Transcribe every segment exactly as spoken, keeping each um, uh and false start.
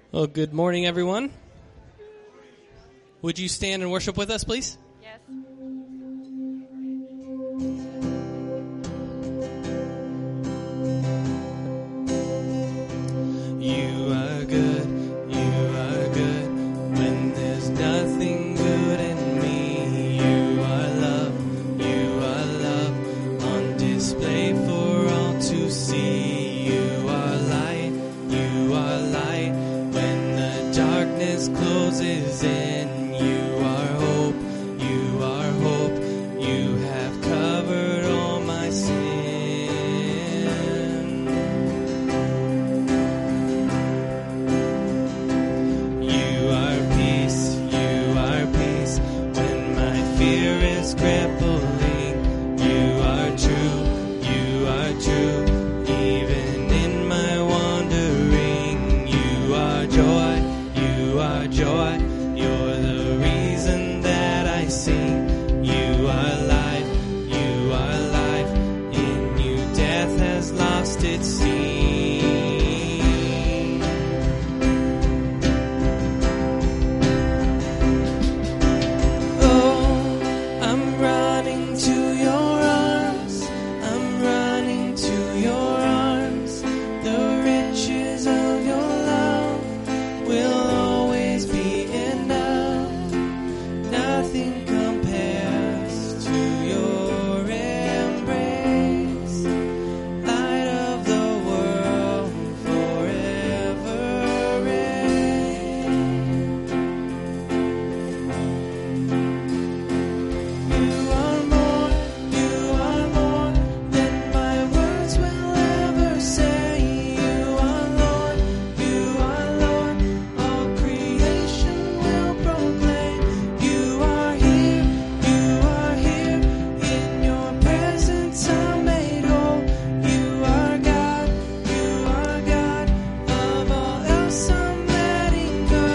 Well, good morning, everyone. Would you stand and worship with us, please? Yes. You are good, you are good, when there's nothing good in me. You are love, you are love, on display for all to see. You are light, you are light, when the darkness closes in. You are hope, you are hope, you have covered all my sin. You are peace, you are peace, when my fear is crippling. You are true, you are true, even in my wandering. You are joy, you are joy, you're the reason that I sing. You are life, you are life, in you death has lost its sting. Oh, I'm running to your arms, I'm running to your arms. The riches of your love will always be enough. Nothing compares to your embrace. Light of the world, forever reign. You are more, you are more than my words will ever say. You are Lord, you are Lord, all creation will proclaim. You are here, you are here, in your presence I'm made whole. You are God, you are God, of all else I'm letting go.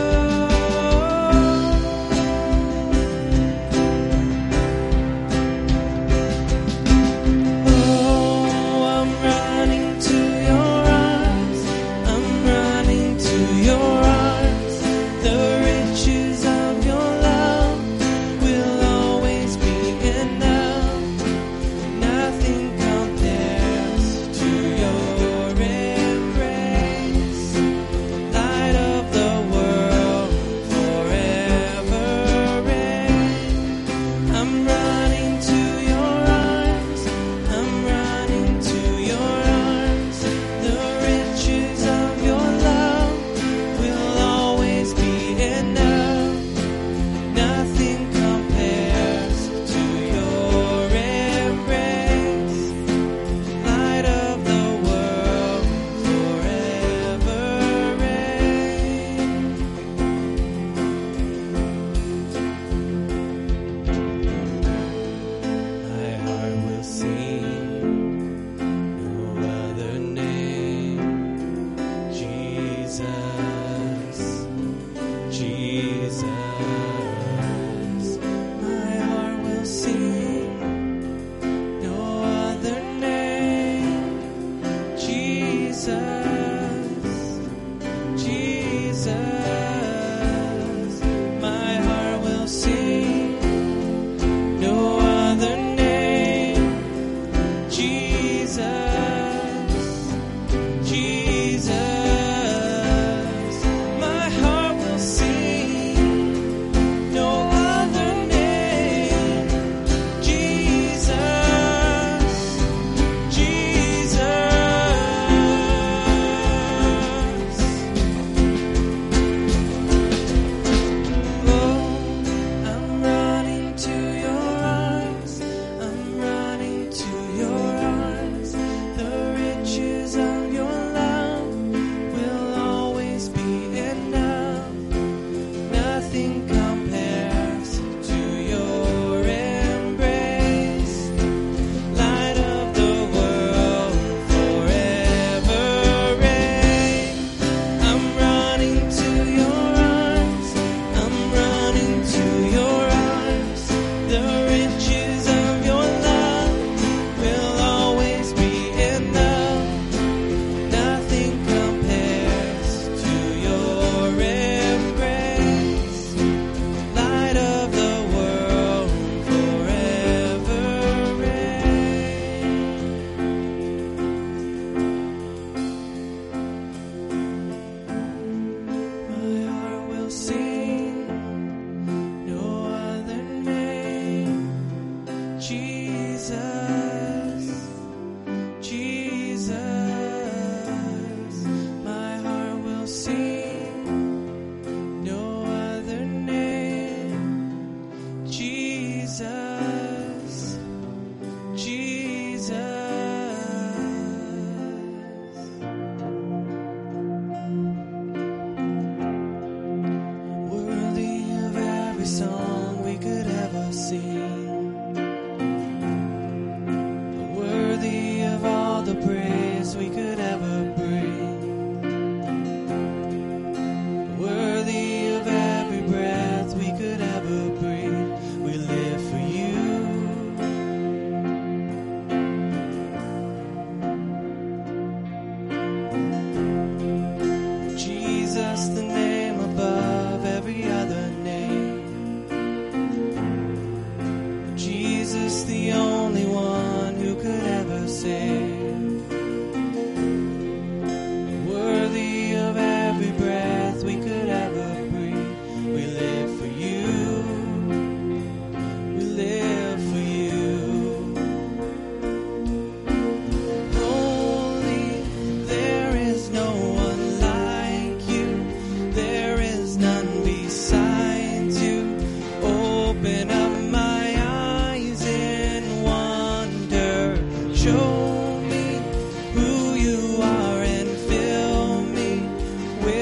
Oh, I'm running to your arms, I'm running to your arms. The riches of your love will always be enough. Nothing compares to your embrace. Light of the world, forever reign. I'm running to your arms, I'm running to your arms. The riches of your love will always be enough. Nothing compares to your embrace. Light of the world, forever reign. My heart will sing no other name. Jesus, Jesus. My heart will sing no other name. Jesus, Jesus. My heart will sing no other name. Jesus, Jesus.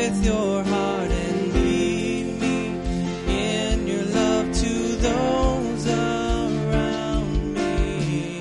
with your heart and lead me in your love to those around me.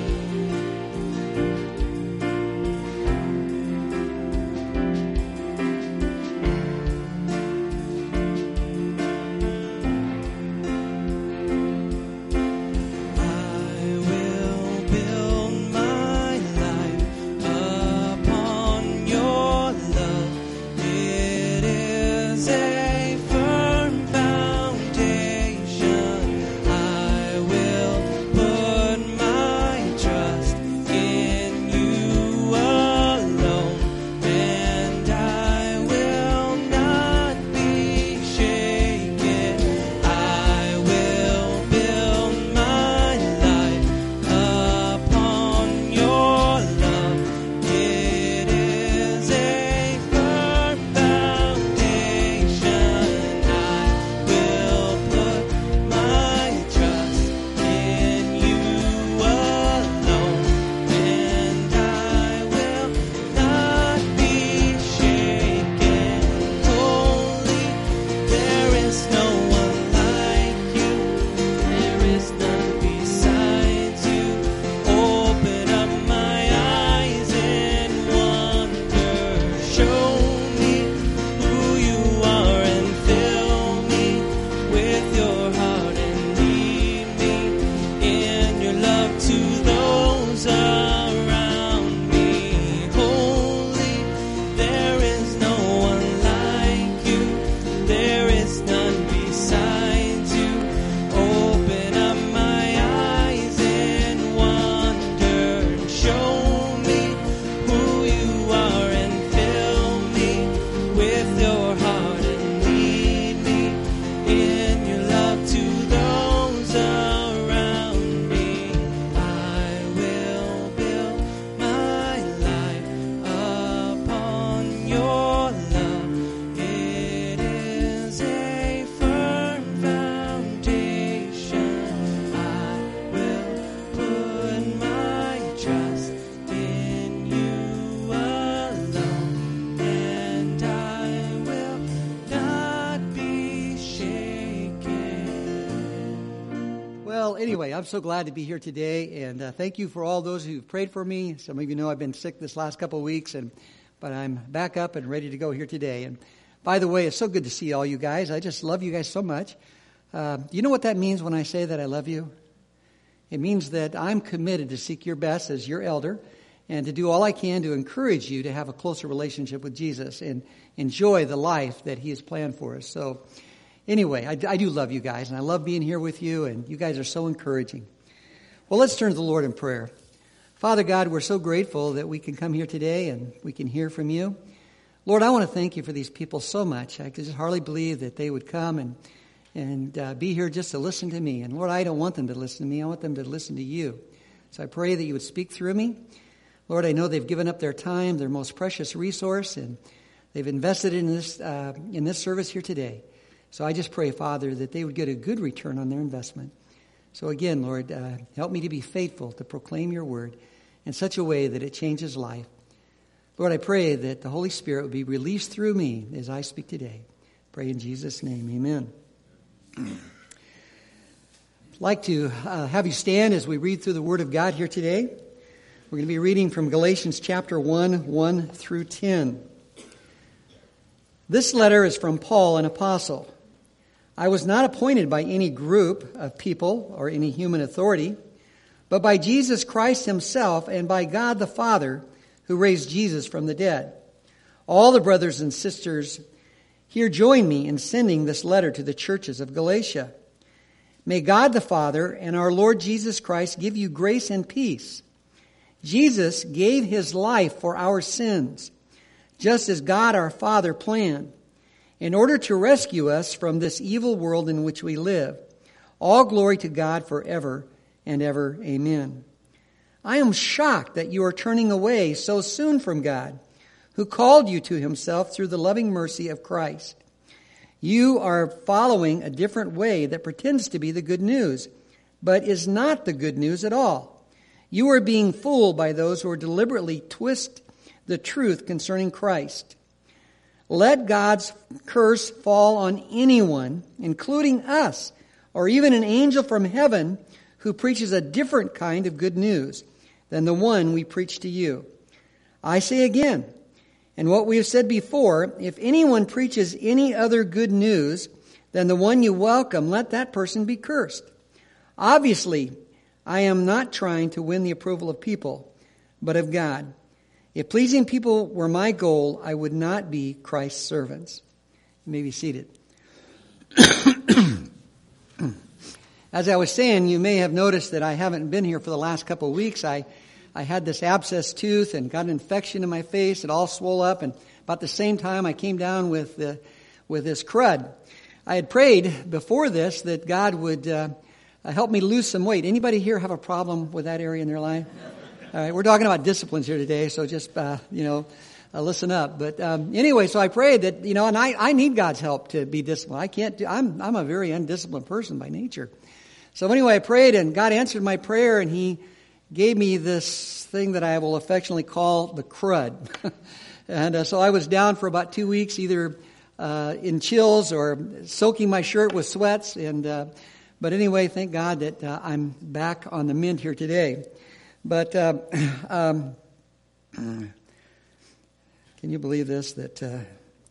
I will build my life upon your love. It is a firm foundation. I will put my trust in you alone, and I will not be shaken. I will build my life upon your love. It is a firm foundation. I will put my trust in you alone, and I will not be shaken. Holy, there is no one like you. There is none besides you. Open up my eyes in wonder. Show me who you are and fill me with your heart and lead me in your love to those around me. Holy, there is no one like you. There is none besides you. Open up my eyes in wonder. Show me who you are and fill me with your heart and lead me in your love to those around me. I will build my life upon your love. It is a firm foundation. I will put my trust in you alone, and I will not be shaken. Well, anyway, I'm so glad to be here today, and uh, thank you for all those who've prayed for me. Some of you know I've been sick this last couple of weeks, and but I'm back up and ready to go here today. And by the way, it's so good to see all you guys. I just love you guys so much. Uh, you know what that means when I say that I love you? It means that I'm committed to seek your best as your elder and to do all I can to encourage you to have a closer relationship with Jesus and enjoy the life that he has planned for us. So anyway, I, I do love you guys, and I love being here with you, and you guys are so encouraging. Well, let's turn to the Lord in prayer. Father God, we're so grateful that we can come here today and we can hear from you. Lord, I want to thank you for these people so much. I could just hardly believe that they would come and and uh, be here just to listen to me. And Lord, I don't want them to listen to me. I want them to listen to you. So I pray that you would speak through me. Lord, I know they've given up their time, their most precious resource, and they've invested in this uh, in this service here today. So I just pray, Father, that they would get a good return on their investment. So again, Lord, uh, help me to be faithful to proclaim your word in such a way that it changes life. Lord, I pray that the Holy Spirit would be released through me as I speak today. Pray in Jesus' name, amen. I'd like to uh, have you stand as we read through the Word of God here today. We're going to be reading from Galatians chapter one, one through ten. This letter is from Paul, an apostle. I was not appointed by any group of people or any human authority, but by Jesus Christ himself and by God the Father, who raised Jesus from the dead. All the brothers and sisters here join me in sending this letter to the churches of Galatia. May God the Father and our Lord Jesus Christ give you grace and peace. Jesus gave his life for our sins, just as God our Father planned, in order to rescue us from this evil world in which we live. All glory to God forever and ever. Amen. I am shocked that you are turning away so soon from God, who called you to himself through the loving mercy of Christ. You are following a different way that pretends to be the good news, but is not the good news at all. You are being fooled by those who are deliberately twist the truth concerning Christ. let God's curse fall on anyone, including us, or even an angel from heaven who preaches a different kind of good news than the one we preach to you. I say again, and what we have said before, if anyone preaches any other good news than the one you welcome, let that person be cursed. Obviously, I am not trying to win the approval of people, but of God. If pleasing people were my goal, I would not be Christ's servants. You may be seated. As I was saying, you may have noticed that I haven't been here for the last couple of weeks. I, I had this abscess tooth and got an infection in my face. It all swole up, and about the same time I came down with the, with this crud. I had prayed before this that God would uh, help me lose some weight. Anybody here have a problem with that area in their life? All right, we're talking about disciplines here today, so just, uh, you know, uh, listen up. But um, anyway, so I prayed that, you know, and I, I need God's help to be disciplined. I can't do, I'm, I'm a very undisciplined person by nature. So anyway, I prayed, and God answered my prayer, and He gave me this thing that I will affectionately call the crud. and uh, so I was down for about two weeks, either uh, in chills or soaking my shirt with sweats. And uh, but anyway, thank God that uh, I'm back on the mend here today. But uh, um, can you believe this, that uh,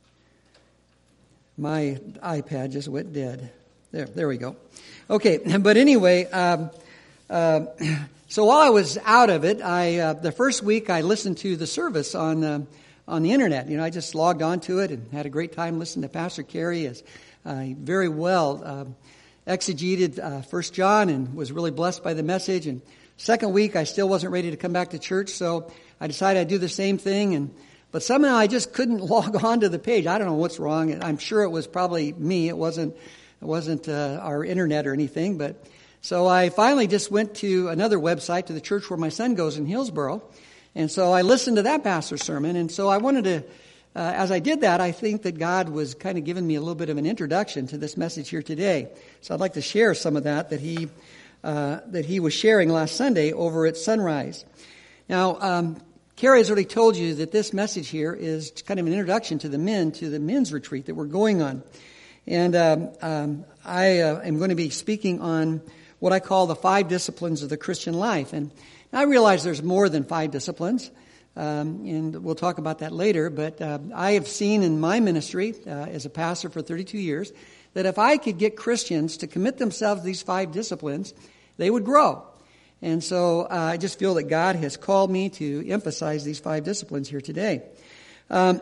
my iPad just went dead? There, there we go. Okay, but anyway, um, uh, so while I was out of it, I uh, the first week I listened to the service on uh, on the internet. You know, I just logged on to it and had a great time listening to Pastor Carey, as uh, very well uh, exegeted uh, First John and was really blessed by the message. And second week, I still wasn't ready to come back to church, so I decided I'd do the same thing. And but somehow I just couldn't log on to the page. I don't know what's wrong. I'm sure it was probably me. It wasn't it wasn't uh, our internet or anything. But so I finally just went to another website, to the church where my son goes in Hillsboro. And so I listened to that pastor's sermon. And so I wanted to, uh, as I did that, I think that God was kind of giving me a little bit of an introduction to this message here today. So I'd like to share some of that that he Uh, that he was sharing last Sunday over at Sunrise. Now, um, Carrie has already told you that this message here is kind of an introduction to the men, to the men's retreat that we're going on. And um, um, I uh, am going to be speaking on what I call the five disciplines of the Christian life. And I realize there's more than five disciplines, um, and we'll talk about that later. But uh, I have seen in my ministry uh, as a pastor for thirty-two years that if I could get Christians to commit themselves to these five disciplines, they would grow. And so uh, I just feel that God has called me to emphasize these five disciplines here today. Um,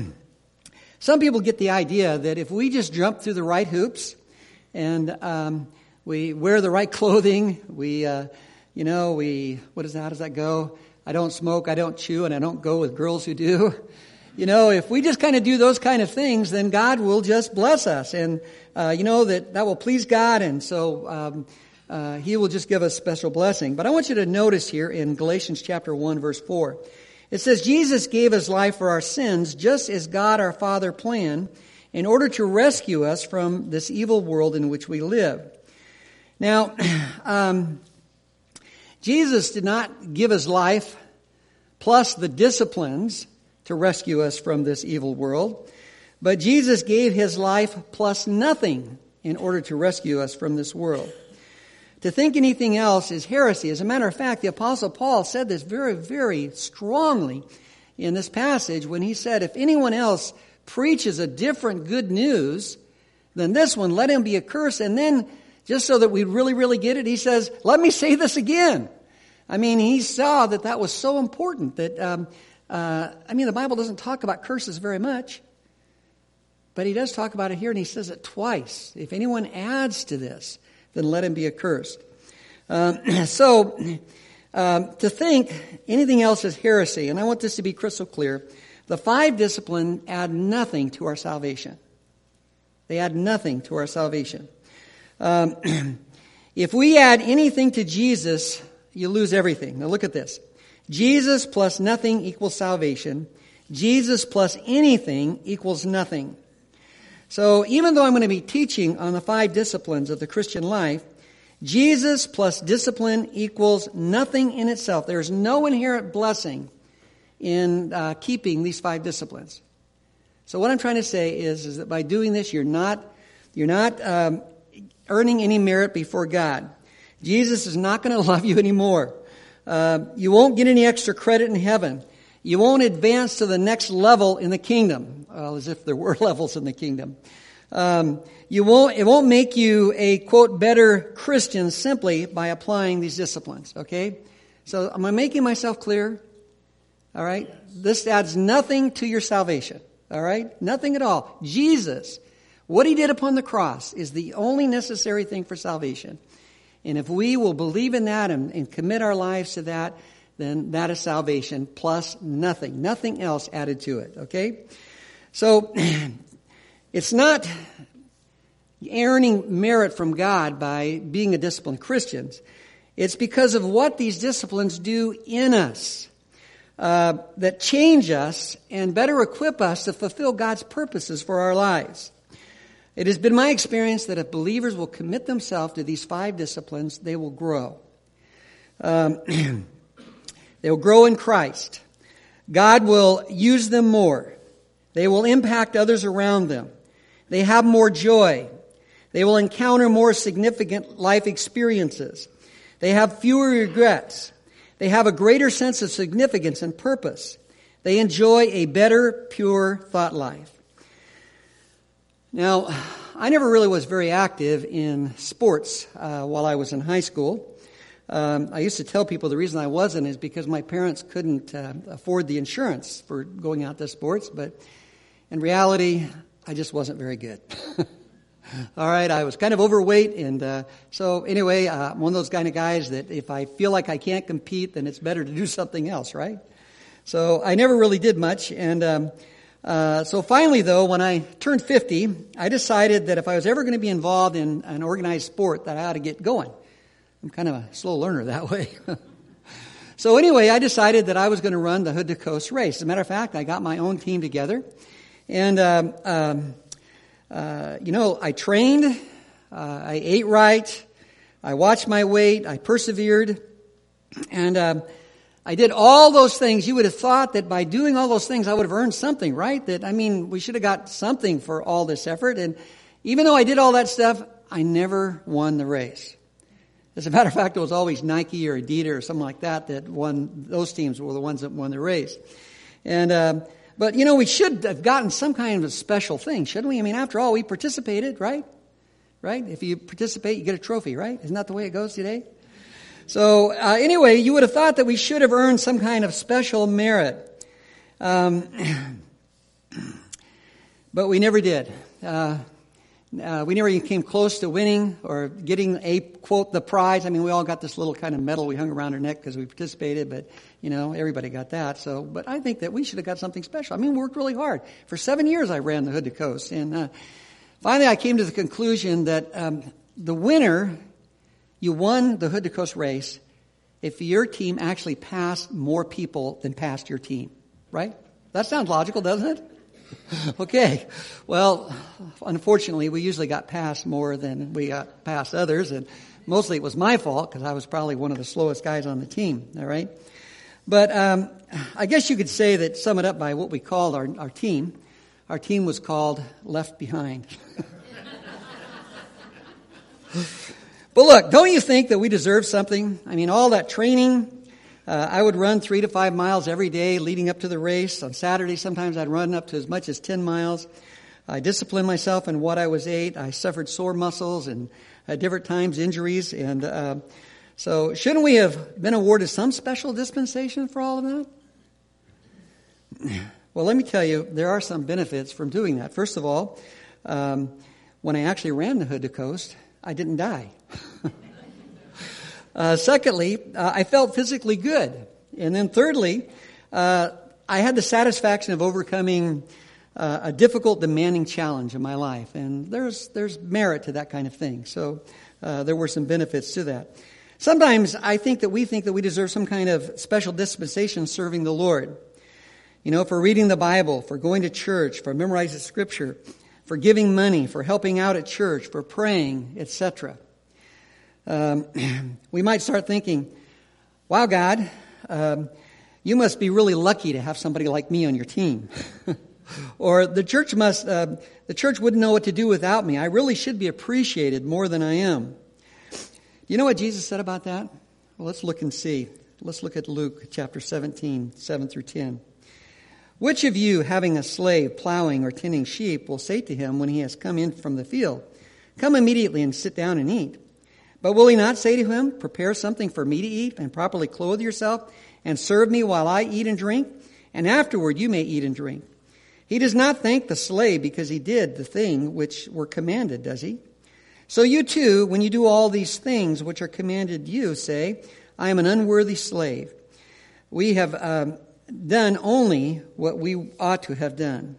some people get the idea that if we just jump through the right hoops and um, we wear the right clothing, we, uh, you know, we, what is that? How does that go? I don't smoke, I don't chew, and I don't go with girls who do. You know, if we just kind of do those kind of things, then God will just bless us. And, uh, you know, that, that will please God. And so um, uh, He will just give us special blessing. But I want you to notice here in Galatians chapter one, verse four. It says, Jesus gave His life for our sins, just as God our Father planned, in order to rescue us from this evil world in which we live. Now, um, Jesus did not give His life plus the disciplines to rescue us from this evil world. But Jesus gave His life plus nothing in order to rescue us from this world. To think anything else is heresy. As a matter of fact, the Apostle Paul said this very, very strongly in this passage when he said, if anyone else preaches a different good news than this one, let him be accursed. And then, just so that we really, really get it, he says, let me say this again. I mean, he saw that that was so important that... Um, Uh, I mean, the Bible doesn't talk about curses very much, but He does talk about it here, and He says it twice. If anyone adds to this, then let him be accursed. Um, so, um, to think anything else is heresy, and I want this to be crystal clear. The five disciplines add nothing to our salvation. They add nothing to our salvation. Um, if we add anything to Jesus, you lose everything. Now look at this. Jesus plus nothing equals salvation. Jesus plus anything equals nothing. So even though I'm going to be teaching on the five disciplines of the Christian life, Jesus plus discipline equals nothing in itself. There's no inherent blessing in uh, keeping these five disciplines. So what I'm trying to say is, is that by doing this, you're not, you're not um, earning any merit before God. Jesus is not going to love you anymore. Uh, you won't get any extra credit in heaven. You won't advance to the next level in the kingdom, well, as if there were levels in the kingdom. Um, you won't, it won't make you a, quote, better Christian simply by applying these disciplines, okay? So am I making myself clear? All right? This adds nothing to your salvation, all right? Nothing at all. Jesus, what he did upon the cross is the only necessary thing for salvation. And if we will believe in that and, and commit our lives to that, then that is salvation plus nothing. Nothing else added to it, okay? So it's not earning merit from God by being a disciplined Christian. It's because of what these disciplines do in us uh, that change us and better equip us to fulfill God's purposes for our lives. It has been my experience that if believers will commit themselves to these five disciplines, they will grow. Um, they will grow in Christ. God will use them more. They will impact others around them. They have more joy. They will encounter more significant life experiences. They have fewer regrets. They have a greater sense of significance and purpose. They enjoy a better, pure thought life. Now, I never really was very active in sports uh, while I was in high school. Um, I used to tell people the reason I wasn't is because my parents couldn't uh, afford the insurance for going out to sports, but in reality, I just wasn't very good. All right, I was kind of overweight, and uh, so anyway, uh, I'm one of those kind of guys that if I feel like I can't compete, then it's better to do something else, right? So I never really did much, and um, uh, so finally, though, when I turned fifty, I decided that if I was ever going to be involved in an organized sport, that I ought to get going. I'm kind of a slow learner that way. So anyway, I decided that I was going to run the Hood to Coast race. As a matter of fact, I got my own team together, and um, um, uh, you know, I trained, uh, I ate right, I watched my weight, I persevered, and um, I did all those things. You would have thought that by doing all those things, I would have earned something, right? That, I mean, we should have got something for all this effort. And even though I did all that stuff, I never won the race. As a matter of fact, it was always Nike or Adidas or something like that that won. Those teams were the ones that won the race. And um, but, you know, we should have gotten some kind of a special thing, shouldn't we? I mean, after all, we participated, right? Right? If you participate, you get a trophy, right? Isn't that the way it goes today? So uh, anyway, you would have thought that we should have earned some kind of special merit. Um, but we never did. Uh, uh, we never even came close to winning or getting a, quote, the prize. I mean, we all got this little kind of medal we hung around our neck because we participated, but, you know, everybody got that. So, but I think that we should have got something special. I mean, we worked really hard. For seven years, I ran the Hood to Coast. And uh, finally, I came to the conclusion that um, the winner... You won the Hood to Coast race if your team actually passed more people than passed your team, right? That sounds logical, doesn't it? Okay. Well, unfortunately, we usually got past more than we got past others, and mostly it was my fault because I was probably one of the slowest guys on the team, all right? But um, I guess you could say that, sum it up by what we called our, our team. Our team was called Left Behind. But look, don't you think that we deserve something? I mean, all that training, uh, I would run three to five miles every day leading up to the race. On Saturday, sometimes I'd run up to as much as ten miles. I disciplined myself in what I was ate. I suffered sore muscles and at different times injuries. And uh, so shouldn't we have been awarded some special dispensation for all of that? Well, let me tell you, there are some benefits from doing that. First of all, um, when I actually ran the Hood to Coast, I didn't die. uh, secondly, uh, I felt physically good. And then thirdly, uh, I had the satisfaction of overcoming uh, a difficult, demanding challenge in my life. And there's there's merit to that kind of thing. So uh, there were some benefits to that. Sometimes I think that we think that we deserve some kind of special dispensation serving the Lord. You know, for reading the Bible, for going to church, for memorizing Scripture, for giving money, for helping out at church, for praying, et cetera. Um, we might start thinking, wow, God, um, you must be really lucky to have somebody like me on your team. Or the church must, uh, the church wouldn't know what to do without me. I really should be appreciated more than I am. You know what Jesus said about that? Well, let's look and see. Let's look at Luke chapter seventeen, seven through ten. Which of you, having a slave plowing or tending sheep, will say to him when he has come in from the field, come immediately and sit down and eat? But will he not say to him, prepare something for me to eat and properly clothe yourself and serve me while I eat and drink? And afterward you may eat and drink. He does not thank the slave because he did the thing which were commanded, does he? So you too, when you do all these things which are commanded you, say, I am an unworthy slave. We have um, done only what we ought to have done.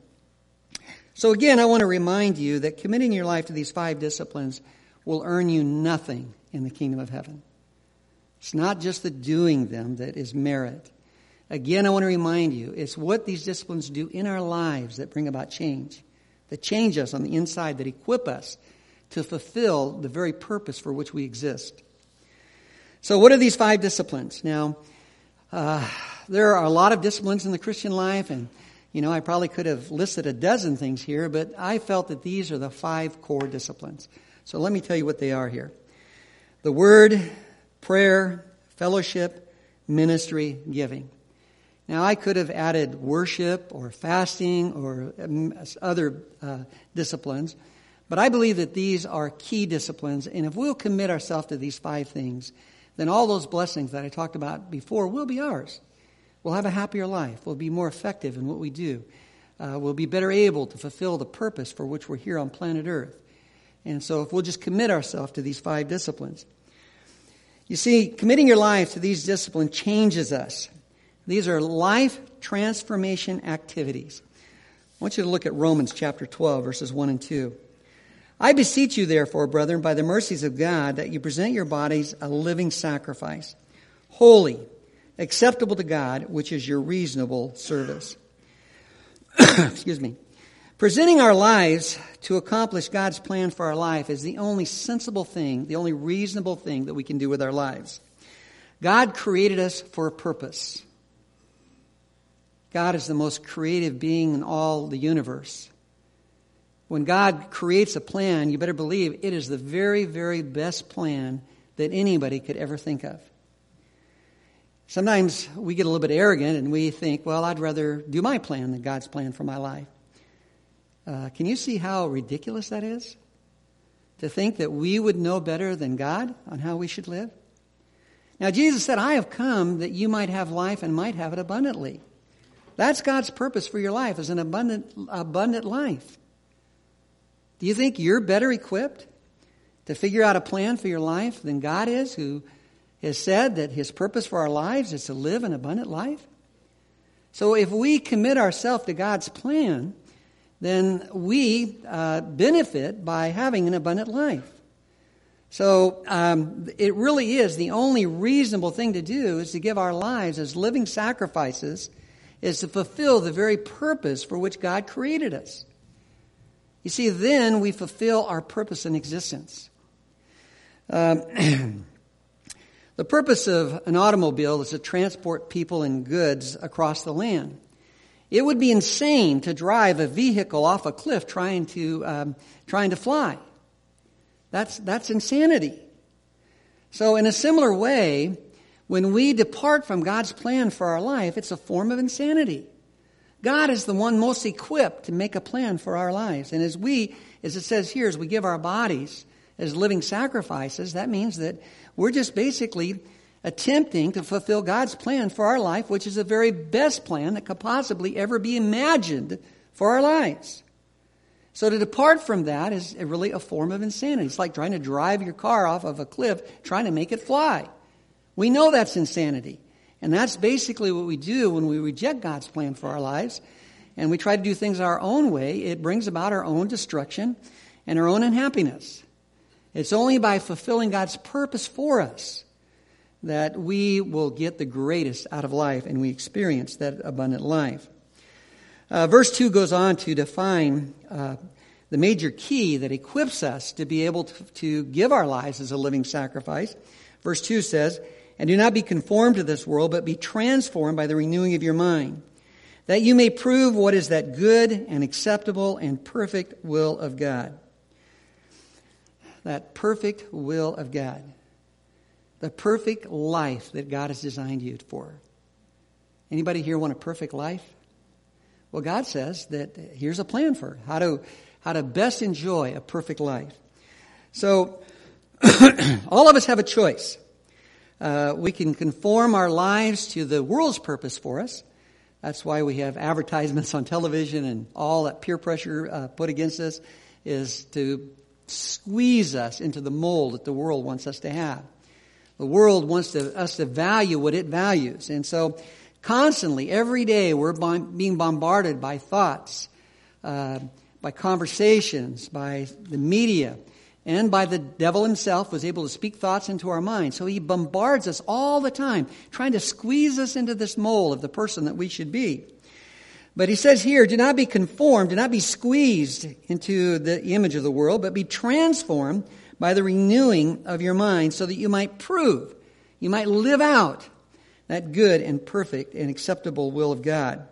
So again, I want to remind you that committing your life to these five disciplines will earn you nothing in the kingdom of heaven. It's not just the doing them that is merit. Again, I want to remind you, it's what these disciplines do in our lives that bring about change, that change us on the inside, that equip us to fulfill the very purpose for which we exist. So what are these five disciplines? Now, uh, there are a lot of disciplines in the Christian life, and, you know, I probably could have listed a dozen things here, but I felt that these are the five core disciplines. So let me tell you what they are here. The Word, prayer, fellowship, ministry, giving. Now, I could have added worship or fasting or other uh, disciplines, but I believe that these are key disciplines, and if we'll commit ourselves to these five things, then all those blessings that I talked about before will be ours. We'll have a happier life. We'll be more effective in what we do. Uh, we'll be better able to fulfill the purpose for which we're here on planet Earth. And so if we'll just commit ourselves to these five disciplines. You see, committing your life to these disciplines changes us. These are life transformation activities. I want you to look at Romans chapter twelve, verses one and two. I beseech you, therefore, brethren, by the mercies of God, that you present your bodies a living sacrifice, holy, acceptable to God, which is your reasonable service. Excuse me. Presenting our lives to accomplish God's plan for our life is the only sensible thing, the only reasonable thing that we can do with our lives. God created us for a purpose. God is the most creative being in all the universe. When God creates a plan, you better believe it is the very, very best plan that anybody could ever think of. Sometimes we get a little bit arrogant and we think, well, I'd rather do my plan than God's plan for my life. Uh, can you see how ridiculous that is? To think that we would know better than God on how we should live? Now, Jesus said, I have come that you might have life and might have it abundantly. That's God's purpose for your life, is an abundant, abundant life. Do you think you're better equipped to figure out a plan for your life than God is, who has said that his purpose for our lives is to live an abundant life? So if we commit ourselves to God's plan, then we uh, benefit by having an abundant life. So um, it really is the only reasonable thing to do is to give our lives as living sacrifices, is to fulfill the very purpose for which God created us. You see, then we fulfill our purpose in existence. Um, the purpose of an automobile is to transport people and goods across the land. It would be insane to drive a vehicle off a cliff trying to um, trying to fly. That's that's insanity. So in a similar way, when we depart from God's plan for our life, it's a form of insanity. God is the one most equipped to make a plan for our lives. And as we, as it says here, as we give our bodies as living sacrifices, that means that we're just basically attempting to fulfill God's plan for our life, which is the very best plan that could possibly ever be imagined for our lives. So to depart from that is really a form of insanity. It's like trying to drive your car off of a cliff, trying to make it fly. We know that's insanity. And that's basically what we do when we reject God's plan for our lives and we try to do things our own way. It brings about our own destruction and our own unhappiness. It's only by fulfilling God's purpose for us that we will get the greatest out of life and we experience that abundant life. Uh, verse two goes on to define uh, the major key that equips us to be able to, to give our lives as a living sacrifice. Verse two says, and do not be conformed to this world, but be transformed by the renewing of your mind, that you may prove what is that good and acceptable and perfect will of God. That perfect will of God. The perfect life that God has designed you for. Anybody here want a perfect life? Well, God says that here's a plan for how to how to best enjoy a perfect life. So, all of us have a choice. Uh, we can conform our lives to the world's purpose for us. That's why we have advertisements on television and all that peer pressure uh, put against us is to squeeze us into the mold that the world wants us to have. The world wants to, us to value what it values. And so constantly, every day, we're being bombarded by thoughts, uh, by conversations, by the media, and by the devil himself was able to speak thoughts into our minds. So he bombards us all the time, trying to squeeze us into this mold of the person that we should be. But he says here, do not be conformed, do not be squeezed into the image of the world, but be transformed by the renewing of your mind so that you might prove, you might live out that good and perfect and acceptable will of God.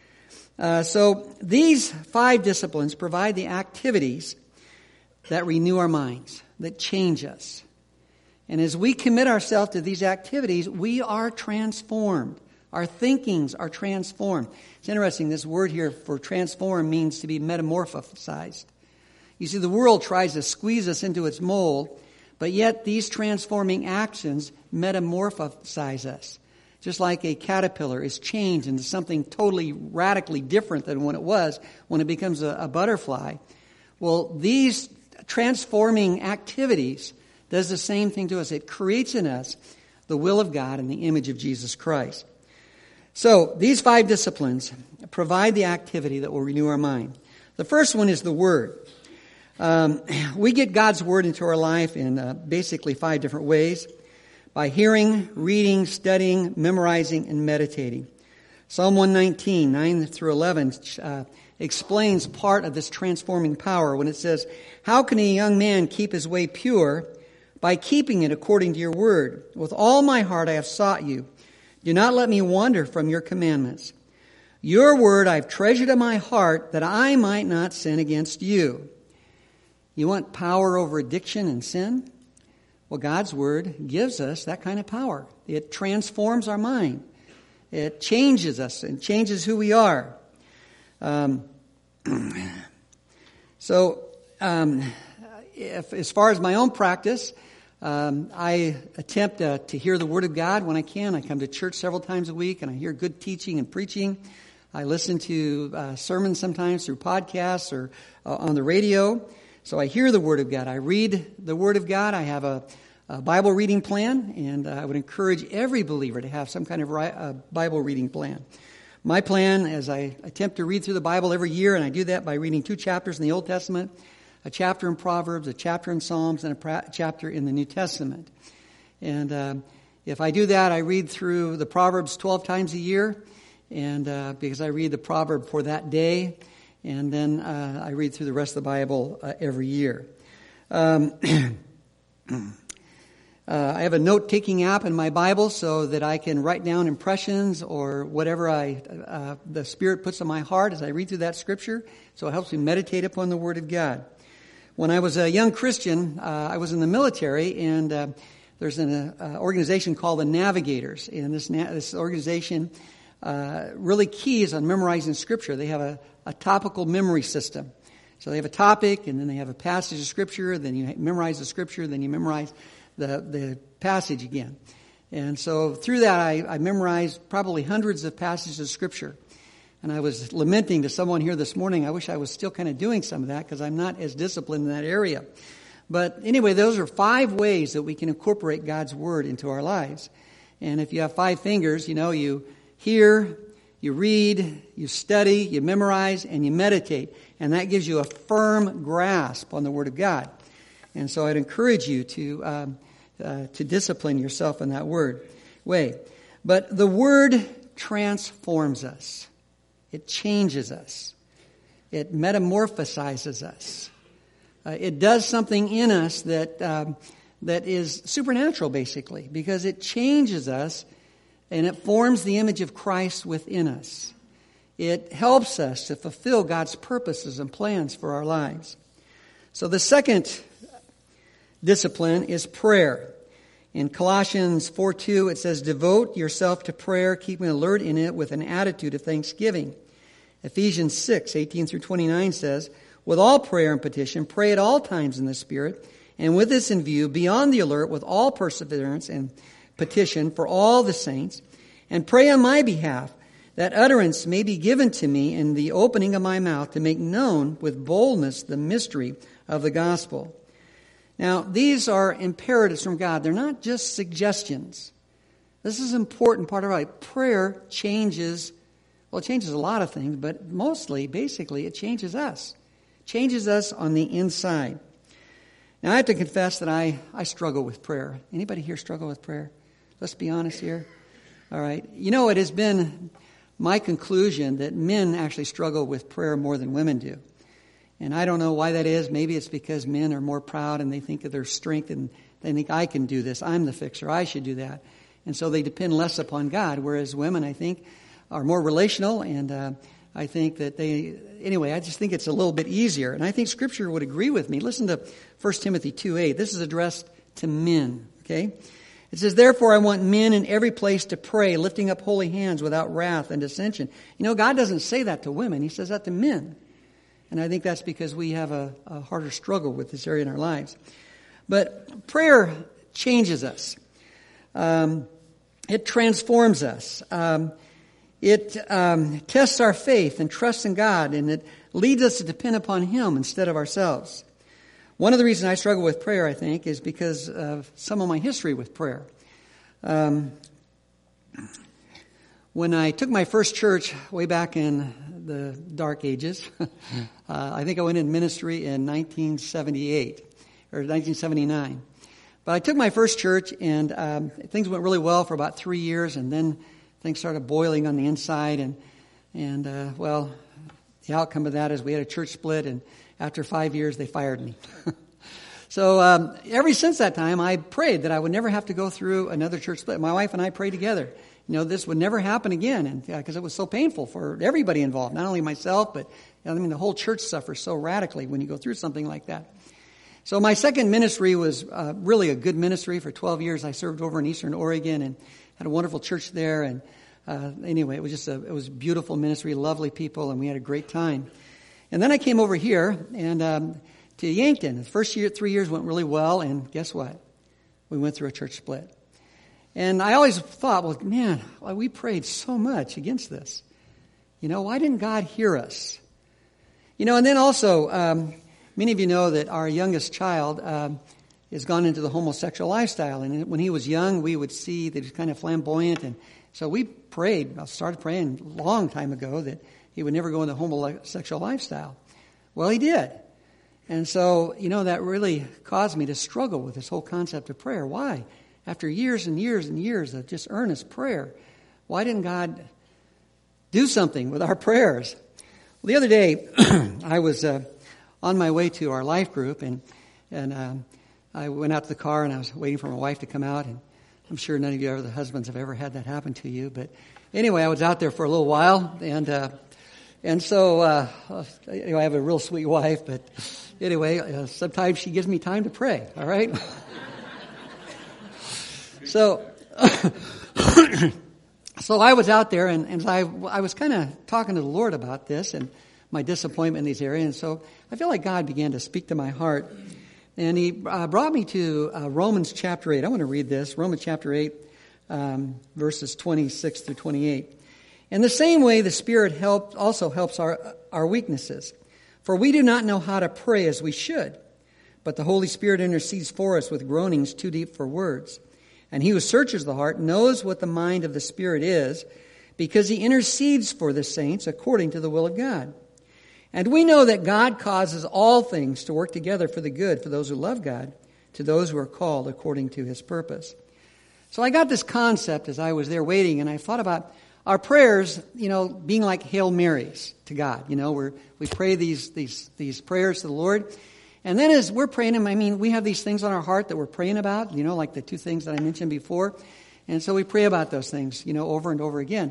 Uh, so these five disciplines provide the activities that renew our minds, that change us. And as we commit ourselves to these activities, we are transformed. Our thinkings are transformed. It's interesting, this word here for transform means to be metamorphosized. You see, the world tries to squeeze us into its mold, but yet these transforming actions metamorphosize us. Just like a caterpillar is changed into something totally radically different than when it was when it becomes a, a butterfly. Well, these transforming activities does the same thing to us. It creates in us the will of God and the image of Jesus Christ. So these five disciplines provide the activity that will renew our mind. The first one is the Word. Um, we get God's Word into our life in uh, basically five different ways. By hearing, reading, studying, memorizing, and meditating. Psalm one nineteen, nine through eleven, uh, explains part of this transforming power when it says, how can a young man keep his way pure? By keeping it according to your word. With all my heart I have sought you. Do not let me wander from your commandments. Your word I have treasured in my heart that I might not sin against you. You want power over addiction and sin? Well, God's Word gives us that kind of power. It transforms our mind. It changes us and changes who we are. Um, so, um, if, as far as my own practice, um, I attempt uh, to hear the Word of God when I can. I come to church several times a week, and I hear good teaching and preaching. I listen to uh, sermons sometimes through podcasts or uh, on the radio. So I hear the Word of God. I read the Word of God. I have a, a Bible reading plan, and uh, I would encourage every believer to have some kind of ri- uh, Bible reading plan. My plan, as I attempt to read through the Bible every year, and I do that by reading two chapters in the Old Testament, a chapter in Proverbs, a chapter in Psalms, and a pra- chapter in the New Testament. And uh, if I do that, I read through the Proverbs twelve times a year, and uh, because I read the proverb for that day. And then uh, I read through the rest of the Bible uh, every year. Um, uh, I have a note-taking app in my Bible so that I can write down impressions or whatever I uh, the Spirit puts on my heart as I read through that Scripture. So it helps me meditate upon the Word of God. When I was a young Christian, uh, I was in the military, and uh, there's an uh, organization called the Navigators. And this, na- this organization uh, really keys on memorizing Scripture. They have a a topical memory system. So they have a topic, and then they have a passage of Scripture, then you memorize the Scripture, then you memorize the, the passage again. And so through that, I, I memorized probably hundreds of passages of Scripture. And I was lamenting to someone here this morning, I wish I was still kind of doing some of that because I'm not as disciplined in that area. But anyway, those are five ways that we can incorporate God's Word into our lives. And if you have five fingers, you know, you hear, you read, you study, you memorize, and you meditate. And that gives you a firm grasp on the Word of God. And so I'd encourage you to um, uh, to discipline yourself in that word way. But the Word transforms us. It changes us. It metamorphosizes us. Uh, it does something in us that um, that is supernatural, basically, because it changes us. And it forms the image of Christ within us. It helps us to fulfill God's purposes and plans for our lives. So the second discipline is prayer. In Colossians four two, it says, devote yourself to prayer, keeping alert in it with an attitude of thanksgiving. Ephesians six eighteen through twenty-nine says, with all prayer and petition, pray at all times in the Spirit, and with this in view, be on the alert with all perseverance and petition for all the saints, and pray on my behalf, that utterance may be given to me in the opening of my mouth to make known with boldness the mystery of the gospel. Now, these are imperatives from God. They're not just suggestions. This is an important part of our life. Prayer changes, well, it changes a lot of things, but mostly, basically, it changes us. It changes us on the inside. Now, I have to confess that I, I struggle with prayer. Anybody here struggle with prayer? Let's be honest here. All right. You know, it has been my conclusion that men actually struggle with prayer more than women do. And I don't know why that is. Maybe it's because men are more proud and they think of their strength and they think, I can do this. I'm the fixer. I should do that. And so they depend less upon God. Whereas women, I think, are more relational. And uh, I think that they, anyway, I just think it's a little bit easier. And I think Scripture would agree with me. Listen to First Timothy two eight. This is addressed to men, okay? It says, therefore I want men in every place to pray, lifting up holy hands without wrath and dissension. You know, God doesn't say that to women. He says that to men. And I think that's because we have a, a harder struggle with this area in our lives. But prayer changes us. Um, it transforms us. Um, it um, tests our faith and trust in God, and it leads us to depend upon Him instead of ourselves. One of the reasons I struggle with prayer, I think, is because of some of my history with prayer. Um, when I took my first church way back in the dark ages, uh, I think I went in ministry in nineteen seventy-eight or nineteen seventy-nine. But I took my first church, and um, things went really well for about three years, and then things started boiling on the inside, and and uh, well, the outcome of that is we had a church split, and after five years, they fired me. So um, ever since that time, I prayed that I would never have to go through another church split. My wife and I prayed together. You know, this would never happen again, and because uh, it was so painful for everybody involved, not only myself, but I mean, the whole church suffers so radically when you go through something like that. So my second ministry was uh, really a good ministry. For twelve years, I served over in Eastern Oregon and had a wonderful church there. And uh, anyway, it was just a it was a beautiful ministry, lovely people, and we had a great time. And then I came over here and um, to Yankton. The first year, three years went really well, and guess what? We went through a church split. And I always thought, well, man, we prayed so much against this. You know, why didn't God hear us? You know, and then also, um, many of you know that our youngest child um, has gone into the homosexual lifestyle. And when he was young, we would see that he was kind of flamboyant. And so we prayed, I started praying a long time ago that he would never go into the homosexual lifestyle. Well, he did. And so, you know, that really caused me to struggle with this whole concept of prayer. Why? After years and years and years of just earnest prayer, why didn't God do something with our prayers? Well, the other day, I was uh, on my way to our life group, and and um, I went out to the car, and I was waiting for my wife to come out. And I'm sure none of you, ever, the husbands, have ever had that happen to you. But anyway, I was out there for a little while, and uh, and so uh, anyway, I have a real sweet wife, but anyway, uh, sometimes she gives me time to pray. All right. So, so I was out there, and, and I, I was kind of talking to the Lord about this and my disappointment in these areas. And so I feel like God began to speak to my heart. And He uh, brought me to uh, Romans chapter eight. I want to read this. Romans chapter eight, um, verses twenty-six through twenty-eight. In the same way, the Spirit help, also helps our, our weaknesses. For we do not know how to pray as we should, but the Holy Spirit intercedes for us with groanings too deep for words. And He who searches the heart knows what the mind of the Spirit is, because He intercedes for the saints according to the will of God. And we know that God causes all things to work together for the good for those who love God, to those who are called according to His purpose. So I got this concept as I was there waiting, and I thought about our prayers, you know, being like Hail Marys to God. You know, we're, we pray these, these, these prayers to the Lord. And then as we're praying them, I mean, we have these things on our heart that we're praying about, you know, like the two things that I mentioned before. And so we pray about those things, you know, over and over again.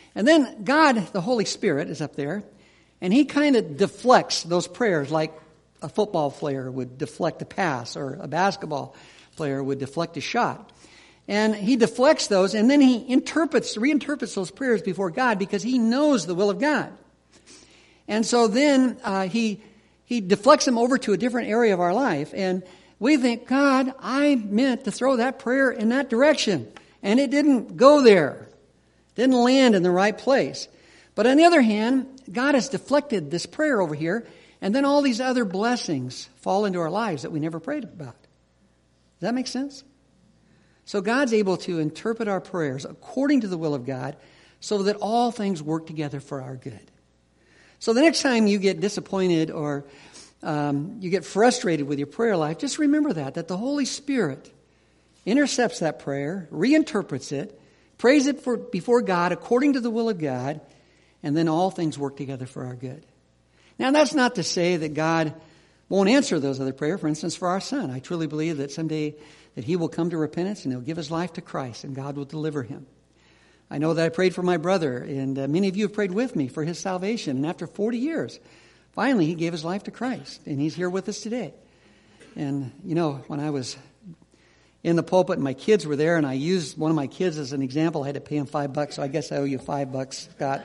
And then God, the Holy Spirit, is up there, and he kind of deflects those prayers like a football player would deflect a pass, or a basketball player would deflect a shot. And he deflects those, and then he interprets, reinterprets those prayers before God because he knows the will of God. And so then uh, he he deflects them over to a different area of our life, and we think, God, I meant to throw that prayer in that direction, and it didn't go there. Didn't land in the right place. But on the other hand, God has deflected this prayer over here, and then all these other blessings fall into our lives that we never prayed about. Does that make sense? So God's able to interpret our prayers according to the will of God so that all things work together for our good. So the next time you get disappointed or um, you get frustrated with your prayer life, just remember that, that the Holy Spirit intercepts that prayer, reinterprets it, prays it for, before God according to the will of God, and then all things work together for our good. Now, that's not to say that God won't answer those other prayers. For instance, for our son, I truly believe that someday that he will come to repentance and he'll give his life to Christ and God will deliver him. I know that I prayed for my brother, and uh, many of you have prayed with me for his salvation. And after forty years, finally he gave his life to Christ, and he's here with us today. And, you know, when I was in the pulpit and my kids were there, and I used one of my kids as an example, I had to pay him five bucks, so I guess I owe you five bucks, Scott.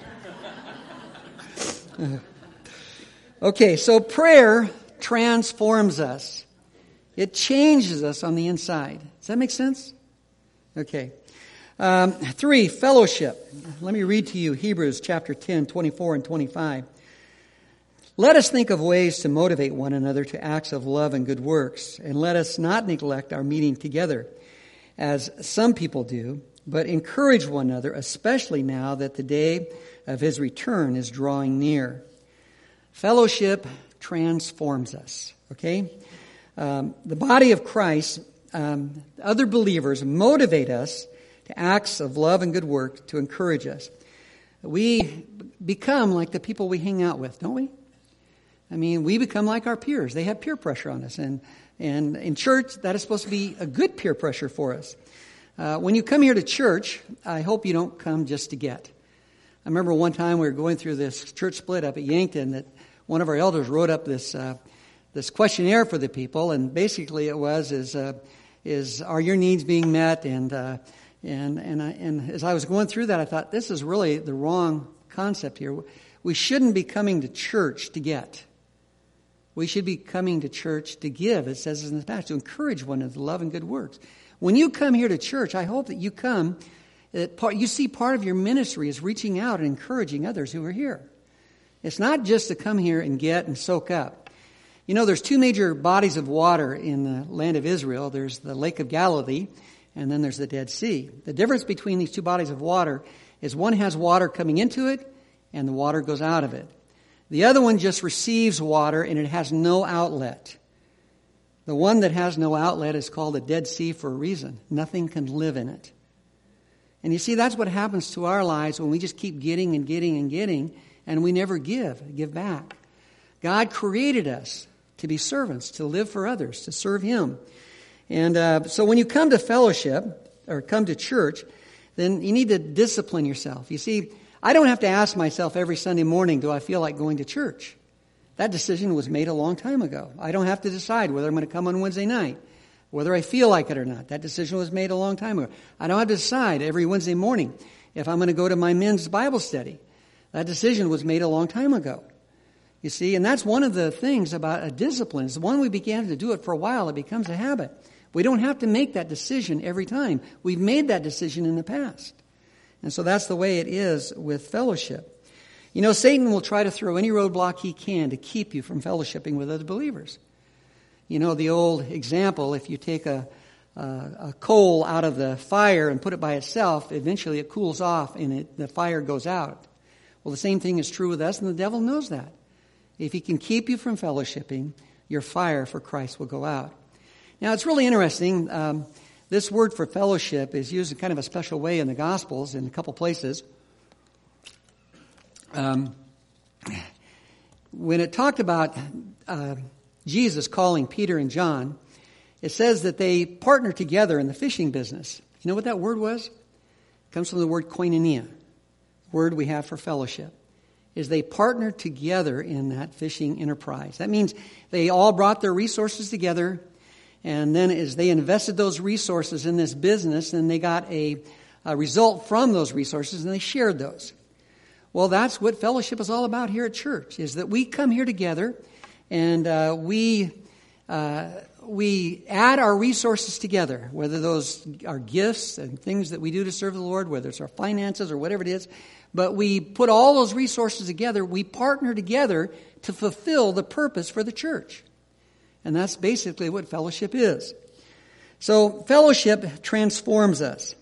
Okay, so prayer transforms us. It changes us on the inside. Does that make sense? Okay. Um, three, fellowship. Let me read to you Hebrews chapter ten, twenty-four and twenty-five. Let us think of ways to motivate one another to acts of love and good works, and let us not neglect our meeting together, as some people do, but encourage one another, especially now that the day of his return is drawing near. Fellowship transforms us, okay? Um, the body of Christ, um, other believers motivate us to acts of love and good work to encourage us. We become like the people we hang out with, don't we? I mean, we become like our peers. They have peer pressure on us. And, and in church, that is supposed to be a good peer pressure for us. Uh, when you come here to church, I hope you don't come just to get. I remember one time we were going through this church split up at Yankton that one of our elders wrote up this uh, this questionnaire for the people, and basically it was, is, uh, is are your needs being met? And uh, and and, I, and as I was going through that, I thought, this is really the wrong concept here. We shouldn't be coming to church to get. We should be coming to church to give, it says in the passage, to encourage one another to love and good works. When you come here to church, I hope that you come, that part, you see part of your ministry is reaching out and encouraging others who are here. It's not just to come here and get and soak up. You know, there's two major bodies of water in the land of Israel. There's the Lake of Galilee, and then there's the Dead Sea. The difference between these two bodies of water is one has water coming into it, and the water goes out of it. The other one just receives water, and it has no outlet. The one that has no outlet is called a Dead Sea for a reason. Nothing can live in it. And you see, that's what happens to our lives when we just keep getting and getting and getting, and we never give, give back. God created us to be servants, to live for others, to serve Him. And uh, so when you come to fellowship, or come to church, then you need to discipline yourself. You see, I don't have to ask myself every Sunday morning, do I feel like going to church? That decision was made a long time ago. I don't have to decide whether I'm going to come on Wednesday night, whether I feel like it or not. That decision was made a long time ago. I don't have to decide every Wednesday morning if I'm going to go to my men's Bible study. That decision was made a long time ago. You see, and that's one of the things about a discipline. Is when we began to do it for a while, it becomes a habit. We don't have to make that decision every time. We've made that decision in the past. And so that's the way it is with fellowship. You know, Satan will try to throw any roadblock he can to keep you from fellowshipping with other believers. You know, the old example, if you take a, a, a coal out of the fire and put it by itself, eventually it cools off and it, the fire goes out. Well, the same thing is true with us, and the devil knows that. If he can keep you from fellowshipping, your fire for Christ will go out. Now, it's really interesting. Um, this word for fellowship is used in kind of a special way in the Gospels in a couple places. Um, when it talked about uh, Jesus calling Peter and John, it says that they partnered together in the fishing business. You know what that word was? It comes from the word koinonia. The word we have for fellowship, is they partnered together in that fishing enterprise. That means they all brought their resources together, and then as they invested those resources in this business, then they got a, a result from those resources, and they shared those. Well, that's what fellowship is all about here at church, is that we come here together, and uh, we uh, we add our resources together, whether those are gifts and things that we do to serve the Lord, whether it's our finances or whatever it is. But we put all those resources together. We partner together to fulfill the purpose for the church. And that's basically what fellowship is. So fellowship transforms us.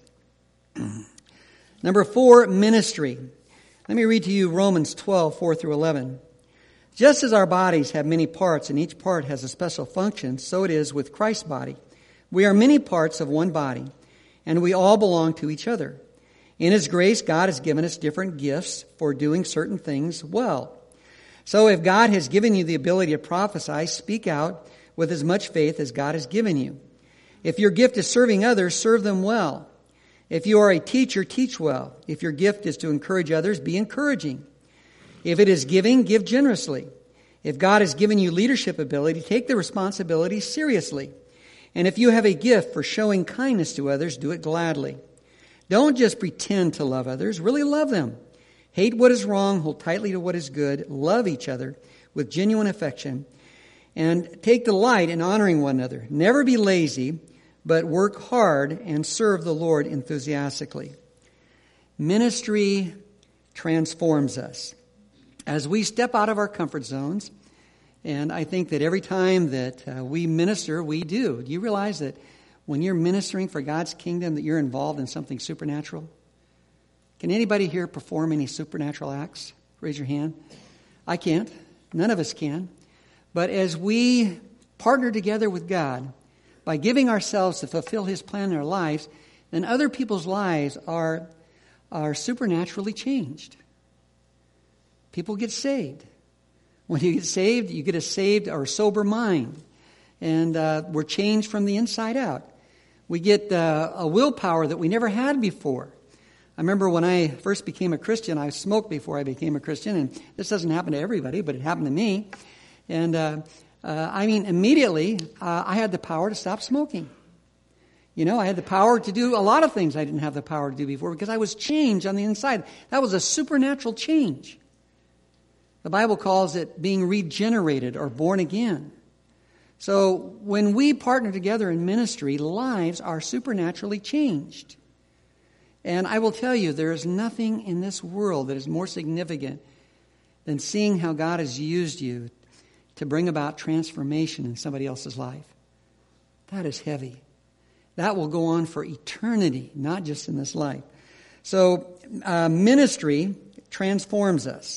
Number four, ministry. Let me read to you Romans twelve, four through eleven. Just as our bodies have many parts and each part has a special function, so it is with Christ's body. We are many parts of one body, and we all belong to each other. In His grace, God has given us different gifts for doing certain things well. So if God has given you the ability to prophesy, speak out with as much faith as God has given you. If your gift is serving others, serve them well. If you are a teacher, teach well. If your gift is to encourage others, be encouraging. If it is giving, give generously. If God has given you leadership ability, take the responsibility seriously. And if you have a gift for showing kindness to others, do it gladly. Don't just pretend to love others, really love them. Hate what is wrong, hold tightly to what is good, love each other with genuine affection, and take delight in honoring one another. Never be lazy, but work hard and serve the Lord enthusiastically. Ministry transforms us. As we step out of our comfort zones, and I think that every time that uh, we minister, we do. Do you realize that when you're ministering for God's kingdom, that you're involved in something supernatural? Can anybody here perform any supernatural acts? Raise your hand. I can't. None of us can. But as we partner together with God by giving ourselves to fulfill His plan in our lives, then other people's lives are, are supernaturally changed. People get saved. When you get saved, you get a saved or sober mind. And uh, we're changed from the inside out. We get uh, a willpower that we never had before. I remember when I first became a Christian, I smoked before I became a Christian. And this doesn't happen to everybody, but it happened to me. And uh, uh, I mean, immediately, uh, I had the power to stop smoking. You know, I had the power to do a lot of things I didn't have the power to do before because I was changed on the inside. That was a supernatural change. The Bible calls it being regenerated or born again. So when we partner together in ministry, lives are supernaturally changed. And I will tell you, there is nothing in this world that is more significant than seeing how God has used you to bring about transformation in somebody else's life. That is heavy. That will go on for eternity, not just in this life. So uh, ministry transforms us.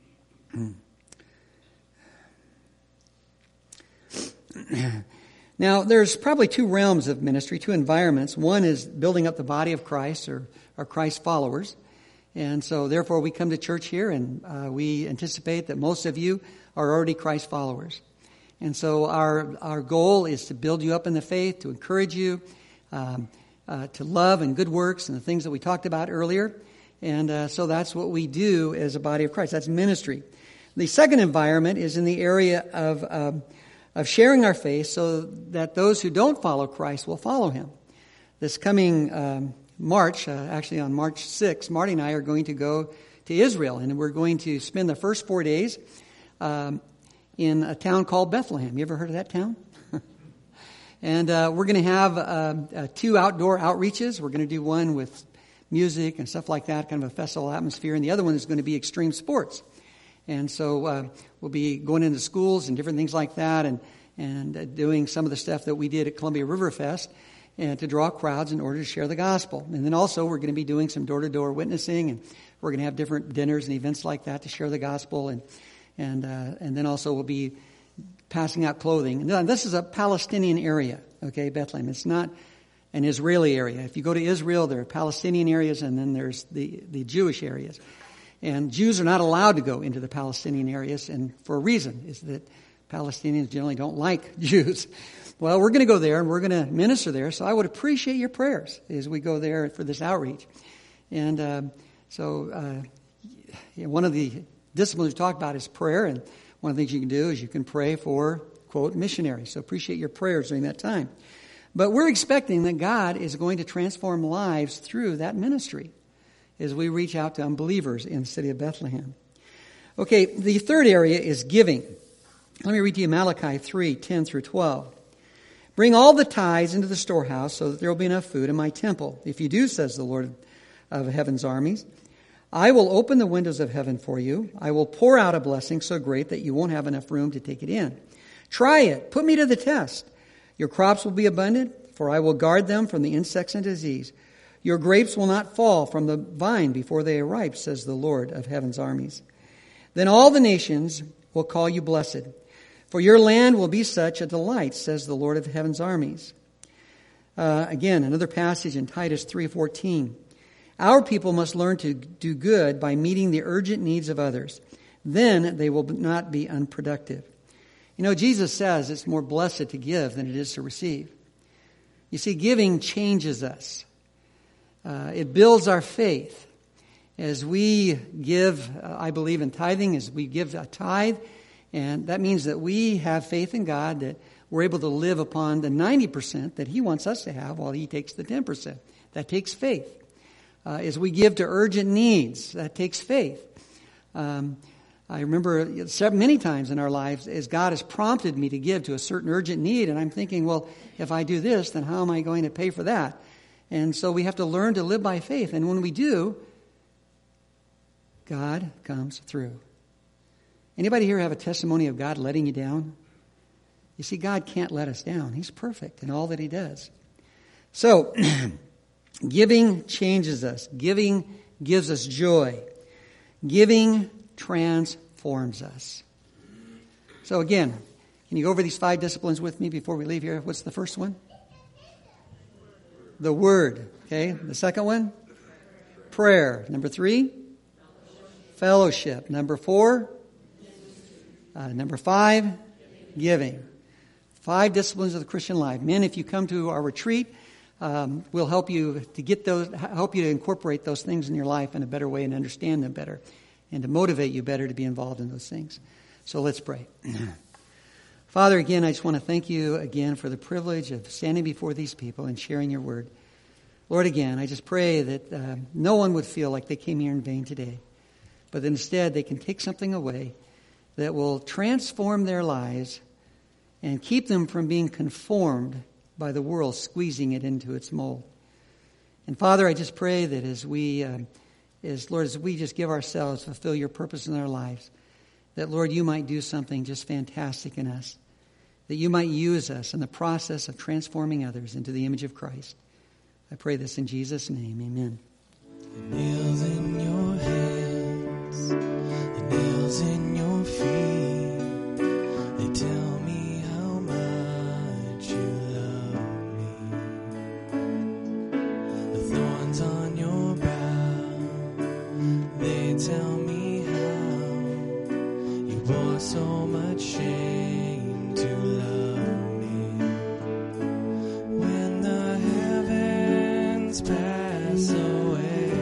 Now, there's probably two realms of ministry, two environments. One is building up the body of Christ or, or Christ followers. And so, therefore, we come to church here and uh, we anticipate that most of you are already Christ followers. And so our our goal is to build you up in the faith, to encourage you, um, uh, to love and good works and the things that we talked about earlier. And uh, so that's what we do as a body of Christ. That's ministry. The second environment is in the area of um, of sharing our faith so that those who don't follow Christ will follow Him. This coming um, March, uh, actually on March sixth, Marty and I are going to go to Israel, and we're going to spend the first four days um, in a town called Bethlehem. You ever heard of that town? And uh, we're going to have uh, uh, two outdoor outreaches. We're going to do one with music and stuff like that, kind of a festival atmosphere, and the other one is going to be extreme sports. And so uh, we'll be going into schools and different things like that and, and uh, doing some of the stuff that we did at Columbia River Fest and to draw crowds in order to share the gospel. And then also we're going to be doing some door-to-door witnessing, and we're going to have different dinners and events like that to share the gospel. And and uh, and then also we'll be passing out clothing. And this is a Palestinian area, okay, Bethlehem. It's not an Israeli area. If you go to Israel, there are Palestinian areas and then there's the, the Jewish areas. And Jews are not allowed to go into the Palestinian areas, and for a reason, is that Palestinians generally don't like Jews. Well, we're going to go there, and we're going to minister there, so I would appreciate your prayers as we go there for this outreach. And uh, so uh, one of the disciplines we talked about is prayer, and one of the things you can do is you can pray for, quote, missionaries. So appreciate your prayers during that time. But we're expecting that God is going to transform lives through that ministry as we reach out to unbelievers in the city of Bethlehem. Okay, the third area is giving. Let me read to you Malachi three, ten through twelve. Bring all the tithes into the storehouse so that there will be enough food in my temple. If you do, says the Lord of heaven's armies, I will open the windows of heaven for you. I will pour out a blessing so great that you won't have enough room to take it in. Try it. Put me to the test. Your crops will be abundant, for I will guard them from the insects and disease. Your grapes will not fall from the vine before they are ripe, says the Lord of heaven's armies. Then all the nations will call you blessed, for your land will be such a delight, says the Lord of heaven's armies. Uh, again, another passage in Titus three fourteen. Our people must learn to do good by meeting the urgent needs of others. Then they will not be unproductive. You know, Jesus says it's more blessed to give than it is to receive. You see, giving changes us. Uh, it builds our faith. As we give, uh, I believe in tithing, as we give a tithe, and that means that we have faith in God, that we're able to live upon the ninety percent that He wants us to have while He takes the ten percent. That takes faith. Uh, as we give to urgent needs, that takes faith. Um, I remember many times in our lives as God has prompted me to give to a certain urgent need, and I'm thinking, well, if I do this, then how am I going to pay for that? And so we have to learn to live by faith. And when we do, God comes through. Anybody here have a testimony of God letting you down? You see, God can't let us down. He's perfect in all that He does. So, giving changes us. Giving gives us joy. Giving transforms us. So again, can you go over these five disciplines with me before we leave here? What's the first one? The Word. Okay. The second one? Prayer. Number three? Fellowship. Number four? Uh, number five? Giving. Five disciplines of the Christian life. Men, if you come to our retreat, Um, we'll help you to get those, help you to incorporate those things in your life in a better way and understand them better, and to motivate you better to be involved in those things. So let's pray. Father, again, I just want to thank you again for the privilege of standing before these people and sharing your word. Lord, again, I just pray that uh, no one would feel like they came here in vain today, but that instead they can take something away that will transform their lives and keep them from being conformed by the world, squeezing it into its mold. And Father, I just pray that as we, uh, as Lord, as we just give ourselves, fulfill your purpose in our lives, that Lord, you might do something just fantastic in us, that you might use us in the process of transforming others into the image of Christ. I pray this in Jesus' name, amen. The nails in your hands, the nails in your feet, they tell me how much you love me. The thorns on your brow, they tell me how you bore so much shame to love me. When the heavens pass away,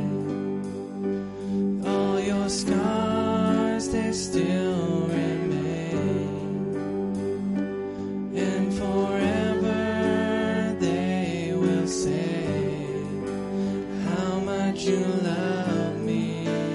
all your scars, they still remain, and forever they will say how much you love me.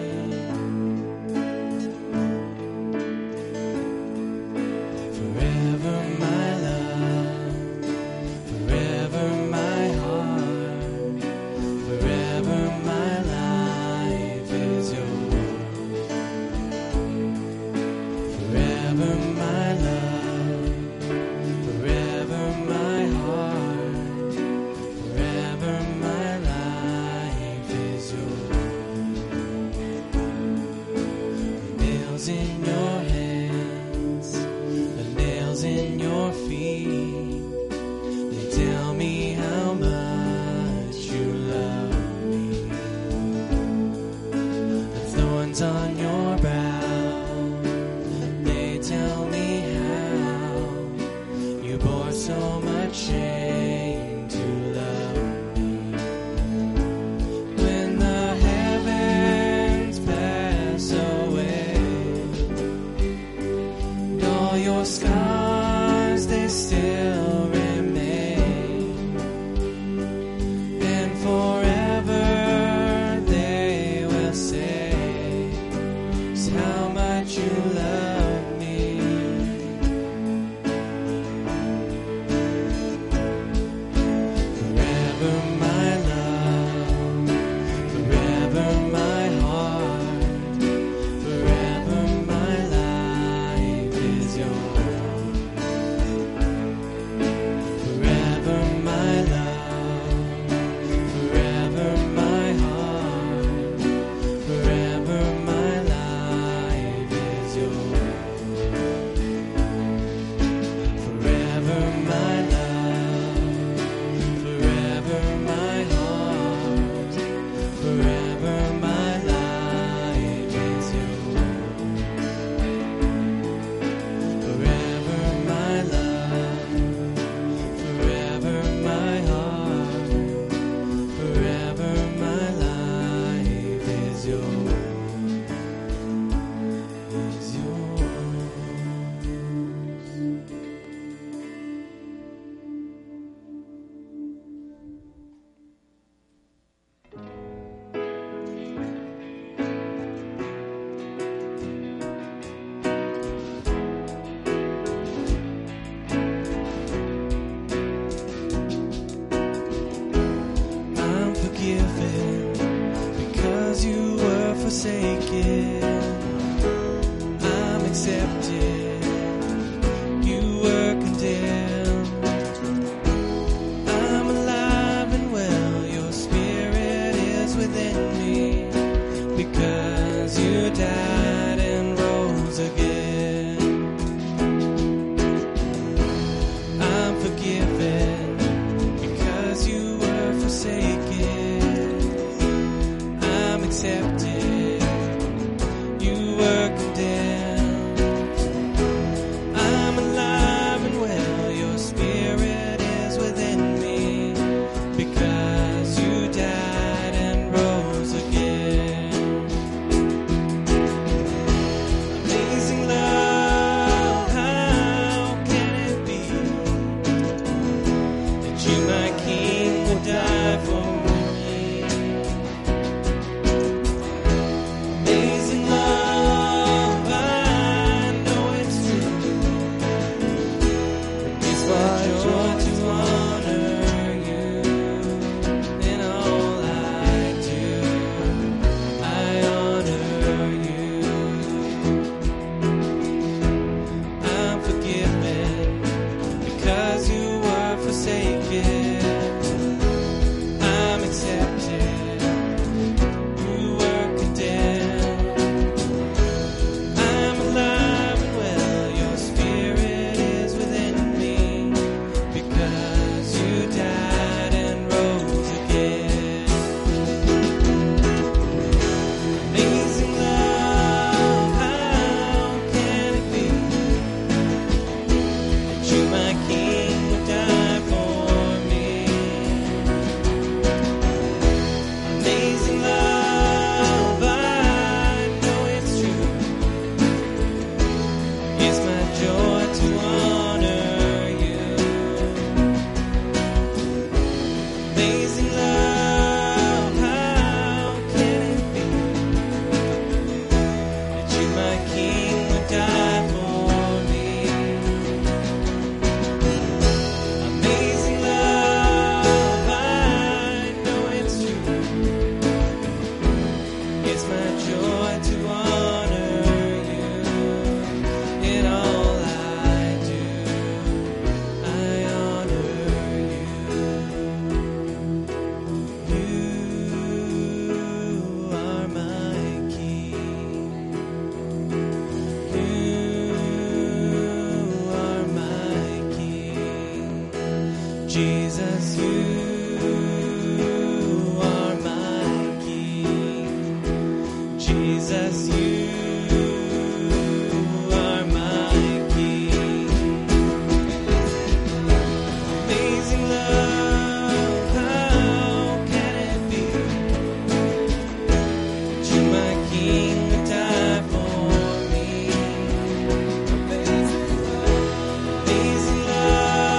Forever my love, forever my heart, forever my life is yours. Forever my love, forever my heart, forever my life is yours. The nails in your hands, the nails in your feet, they tell me how much you love me. The thorns on your brow, they tell me how you bore so much shame to love me. When the heavens pass still remain, and forever they will say just how much you love me. Forever my love, forever my heart, forever my life is yours. Forever my love, forever my heart, forever my life is yours. Forever my love, forever my heart, forever my life is yours. Forever my love, forever my heart, forever my life is yours, is yours. I'm forgiven because you were forsaken. I'm accepted, you were condemned. I'm alive and well, your spirit is within me, because you died and rose again. I'm forgiven because you were forsaken. I'm accepted, you were condemned. I'm alive and well, your spirit is within me, because you died and rose again. Amazing love, how can it be that you, my King, would die for me? Amazing love, I know it's true. It's my joy to honor you in all I do. I honor you. I'm forgiven because you were forsaken. I'm accepted, you were condemned. I'm alive and well, your spirit is within me, because you died and rose again. Amazing love, how can it be that you, my King, would die for me? Amazing love, I know it's true. It's my joy to honor you. Amazing love, how can it be that you, my King, would die for me? Amazing love, I know it's true. It's my joy to honor you in all I do. I honor you. You are my King. You are my King. Jesus, you are my King. Jesus, you are my King. Amazing love, how can it be that you, my King, would die for me? Amazing love, amazing love.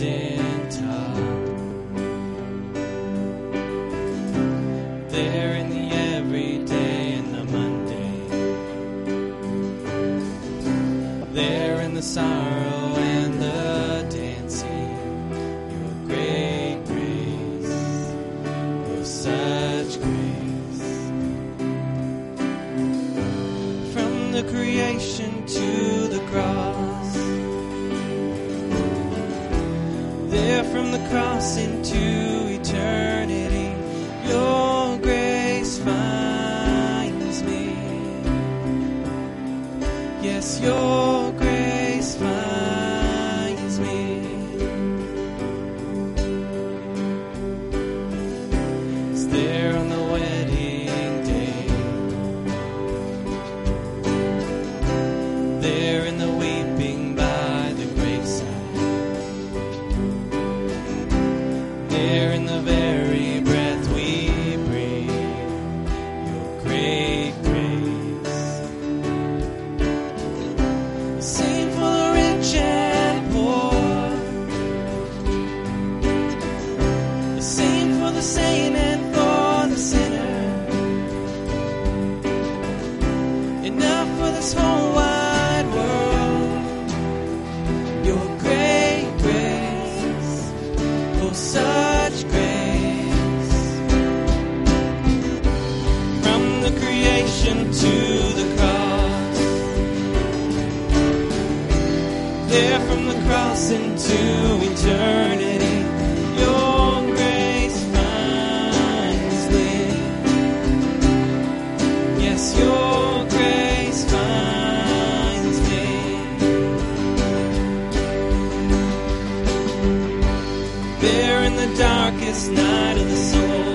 mountaintop. There in the everyday and the Monday. There in the sorrow and the dancing. Your great grace, oh such grace. From the creation to the cross. There from the cross into eternity. Your grace finds me. Yes, your grace finds me. It's there on the wedding day. There in the weeping by the graveside. There in the very breath we breathe. Your great grace. Sing for the rich and poor. The same for the saint and for the sinner. Enough for this whole wide world. Your great grace, oh such grace. From the creation to the cross. There from the cross into eternity. Your grace finds me. Yes, your grace finds me. There in the darkest night of the soul.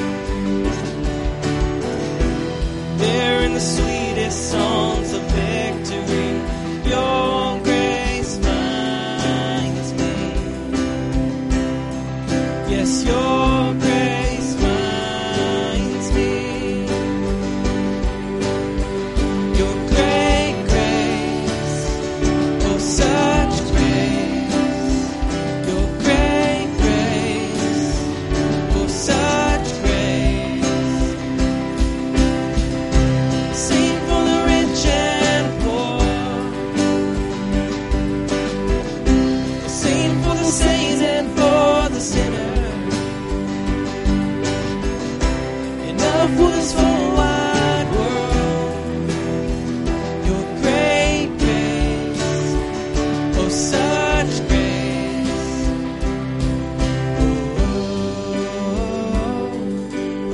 There in the sweetest songs of victory. Your grace finds me. Yes, your grace finds me. Your great grace, oh such grace. Your great grace, oh such grace. Sing for the rich and poor. Sing for the saints and for the sinner. Enough for this whole wide world. Your great grace, oh such grace. Oh, oh,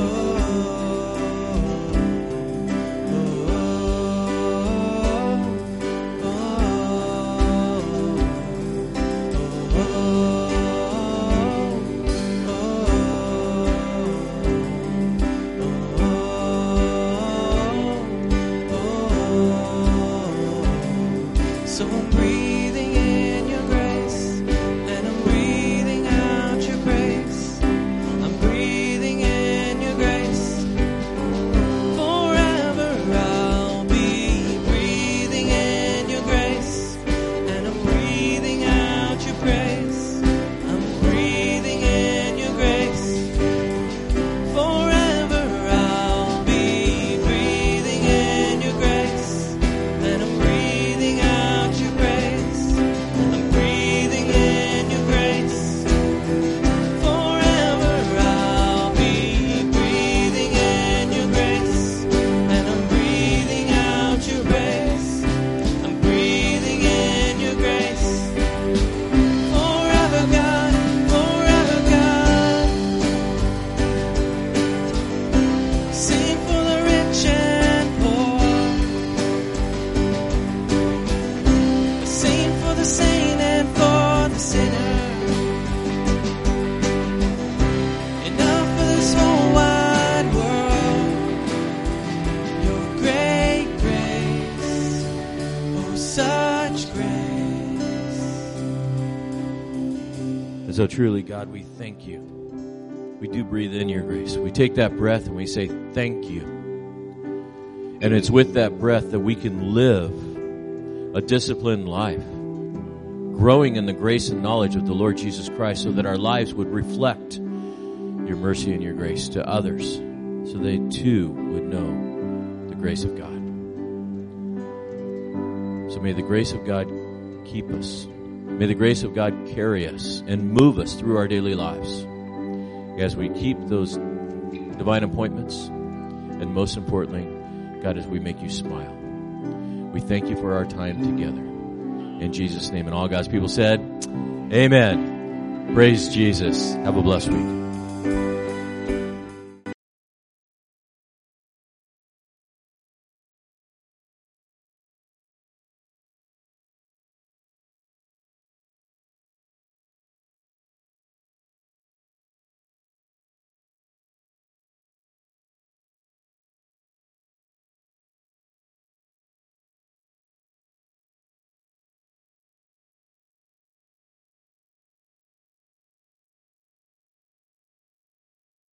So I'm breathing in your grace, and I'm breathing out your grace. I'm breathing in your grace. Forever I'll be breathing in your grace, and I'm breathing out your praise. I'm breathing in your grace. Forever I'll be breathing in your grace, and I'm breathing out your praise. I'm breathing in your grace. Forever I'll be breathing in your grace, and I'm breathing out your praise. I'm breathing in your grace. Forever God, forever God. Sing for the rich and poor. Sing for the saint and for the sinner. Enough for this whole wide world. Your great grace, oh such grace. And so truly, God, we thank you. We do breathe in your grace. We take that breath and we say thank you. And it's with that breath that we can live a disciplined life, growing in the grace and knowledge of the Lord Jesus Christ so that our lives would reflect your mercy and your grace to others, so they too would know the grace of God. So may the grace of God keep us. May the grace of God carry us and move us through our daily lives as we keep those divine appointments, and most importantly, God, as we make you smile. We thank you for our time together. In Jesus' name, and all God's people said, amen. Praise Jesus. Have a blessed week.